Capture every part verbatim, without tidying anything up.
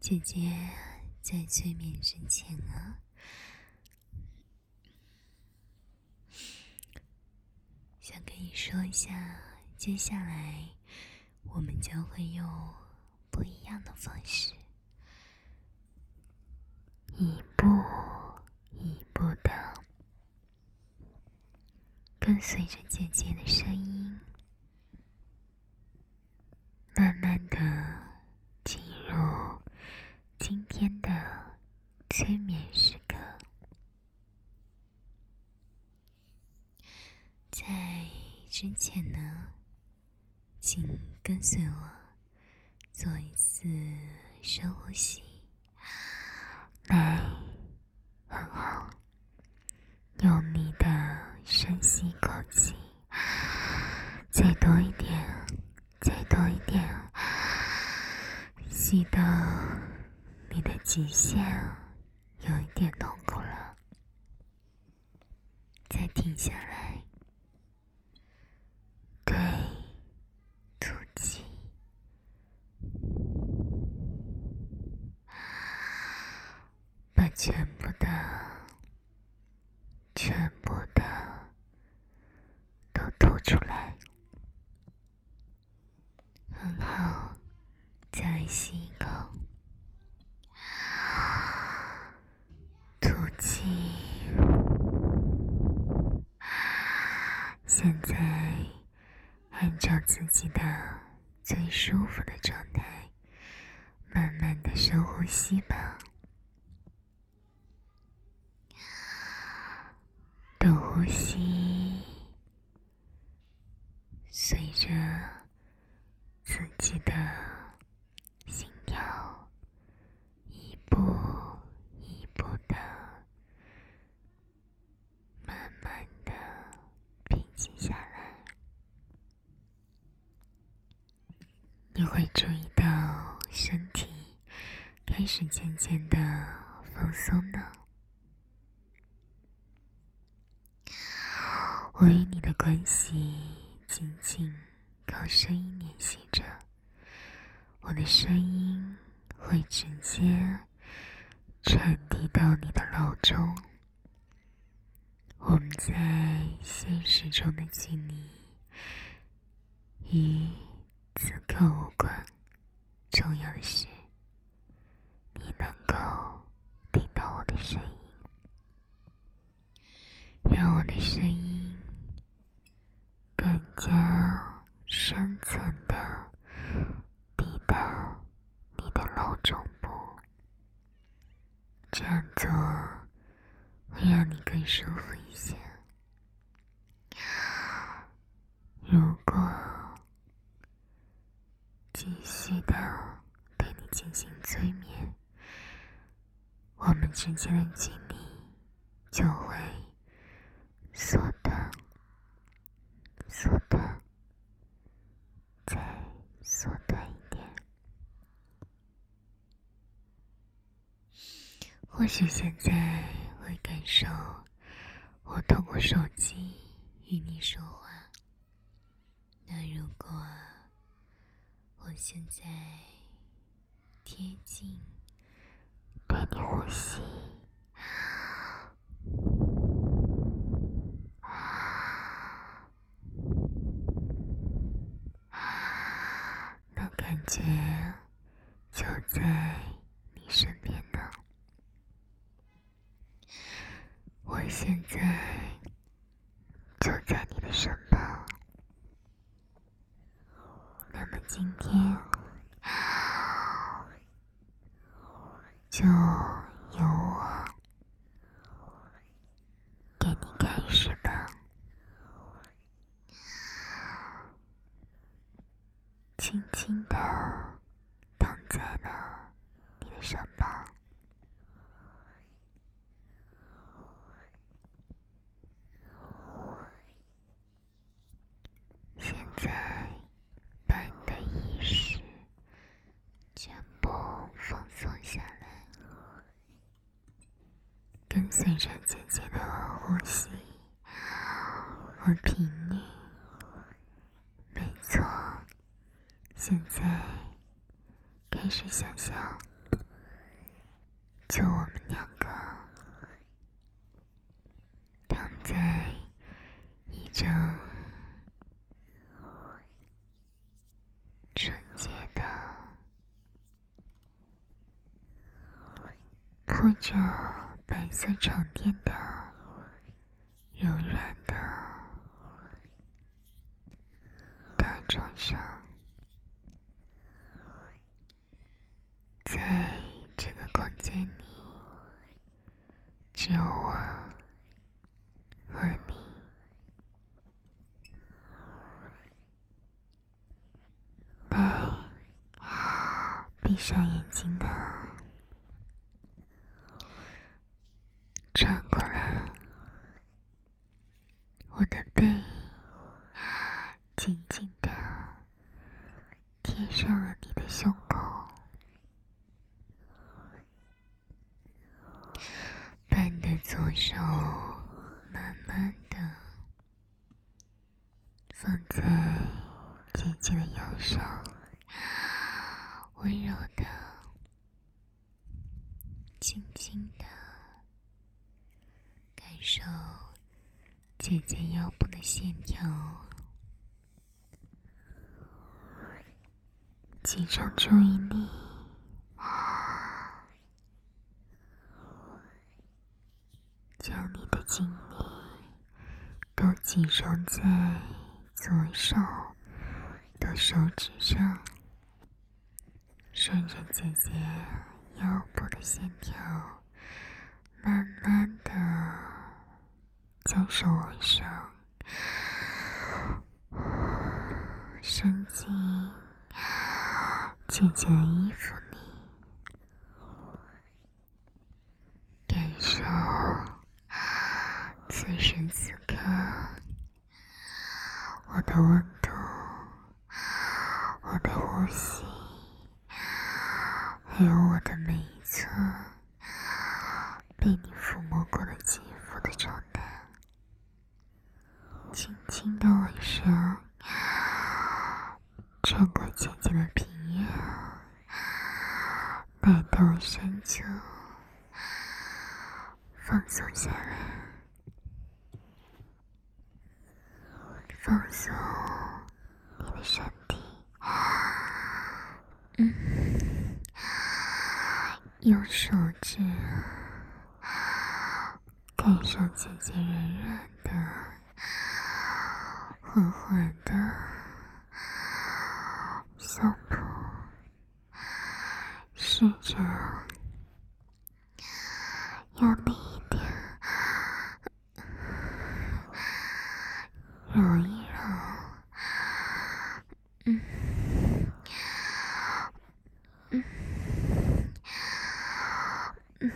姐姐在催眠之前啊，想跟你说一下，接下来我们将会用不一样的方式，一步一步的跟随着姐姐的声音，慢慢的进入今天的催眠时刻。在之前呢，请跟随我做一次深呼吸，来，很好，用力的深吸一口气，再多一点，再多一点，吸到你的极限有一点痛苦了，再停下来，对，吐气，把全部的全部的都吐出来，很好，再来吸一口，吐气。现在按照自己的最舒服的状态，慢慢的深呼吸吧。的呼吸随着自己的心跳一步一步的慢慢的平静下来，你会注意到身体开始渐渐的放松了。我与你的关系紧紧靠声音联系着，我的声音会直接传递到你的脑中，我们在现实中的距离与此刻无关，重要的是你能够听到我的声音，让我的声音更加深层的抵达你的脑中部，这样做会让你更舒服一些。如果继续的对你进行催眠，我们之间的距离就会缩短，缩短，再缩短一点。或许现在会感受我透过手机与你说话，那如果我现在贴近对你呼吸，那感觉就在你身边呢。我现在就在你的身旁，那么今天就由我给你开始吧。轻轻地躺在了你的身旁，现在把你的意识全部放松下来，跟随着姐姐的呼吸和频率，没错，现在开始想象就我们两个躺在一张纯洁的铺着白色床垫的柔软的大床上，在这个空间里，只有我和你。来，闭上眼睛啊，转过来，我的背紧紧地贴上了你的胸口，把你的左手慢慢地放在姐姐的腰上，温柔的轻轻的感受姐姐腰部的线条，集中注意力，将你的精力都集中在左手的手指上，顺着姐姐腰部的线条，慢慢的将手往上伸进姐姐的衣服里，感受此时此刻我的温度，我的呼吸，还有我的每一寸被你抚摸过的肌肤的状态，轻轻地往上，穿过姐姐的皮叶，来到深处，放松下来，放松你的身体，嗯，用手指感受姐姐软软的、缓缓的胸部，试着用力一点，揉一揉，嗯嗯嗯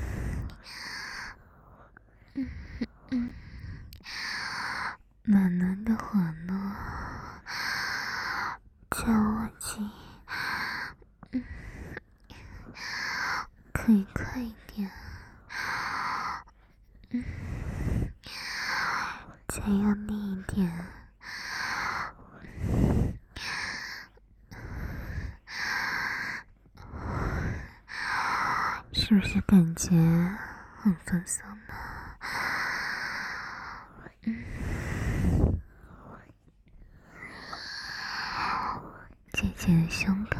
嗯嗯，慢慢的滑落，叫我进，嗯，可以快一点，嗯，再用力一点，是不是感觉很放松呢？嗯，姐姐的胸口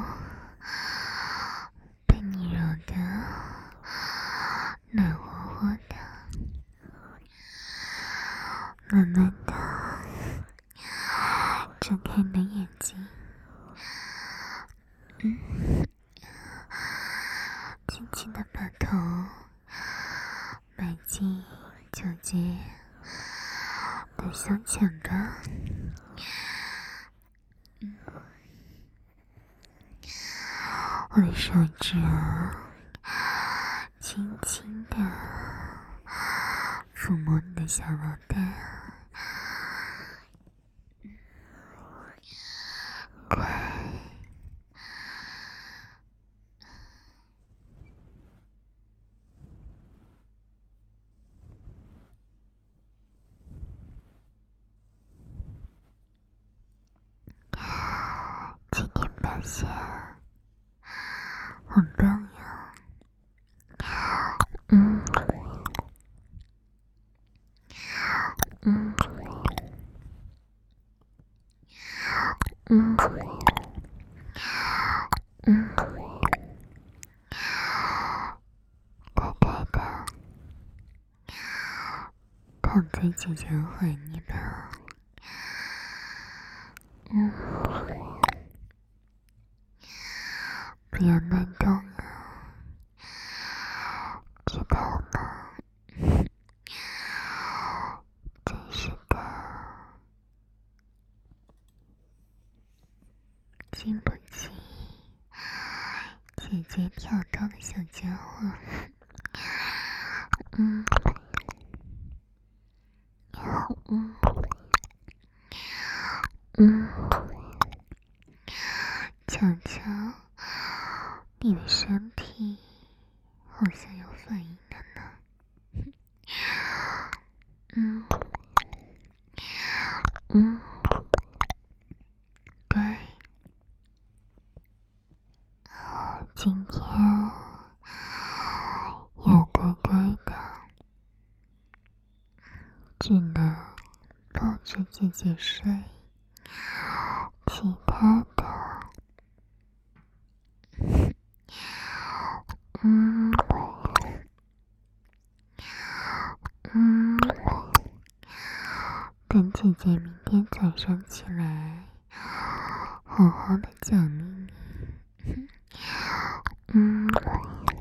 被你揉得暖和和的，慢慢的睁开你的眼睛，嗯，轻轻的把头埋进姐姐的胸前吧，嗯，我的手指啊，轻轻的抚摸你的小脑袋，乖，今天表现很棒呀， 嗯嗯，乖乖的躺在姐姐怀里吧。嗯，不要乱动啊，知道吗？真是的，经不起姐姐挑逗的小家伙。嗯嗯嗯，瞧瞧，你的身体好像有反应了呢。嗯嗯，对，今天要乖乖的，只能抱着姐姐睡，其他的，嗯嗯，等姐姐明天早上起来，好好的奖励你。嗯